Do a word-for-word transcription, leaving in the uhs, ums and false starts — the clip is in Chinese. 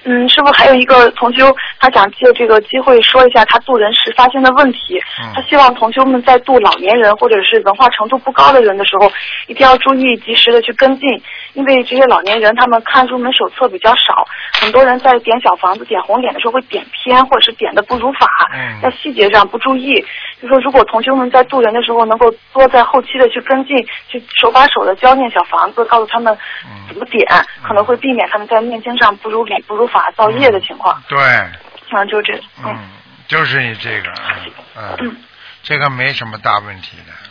嗯，师傅还有一个同修，他想借这个机会说一下他渡人时发现的问题。嗯、他希望同修们在渡老年人或者是文化程度不高的人的时候，一定要注意及时的去跟进，因为这些老年人他们看入门手册比较少，很多人在点小房子、点红点的时候会点偏，或者是点的不如法，嗯、在细节上不注意。就说如果同修们在渡人的时候能够多在后期的去跟进，去手把手的教念小房子，告诉他们怎么点，嗯、可能会避免他们在念经上不如理、不如法、造业的情况。 对， 嗯，就这， 嗯，就是你这个，嗯，嗯，这个没什么大问题的。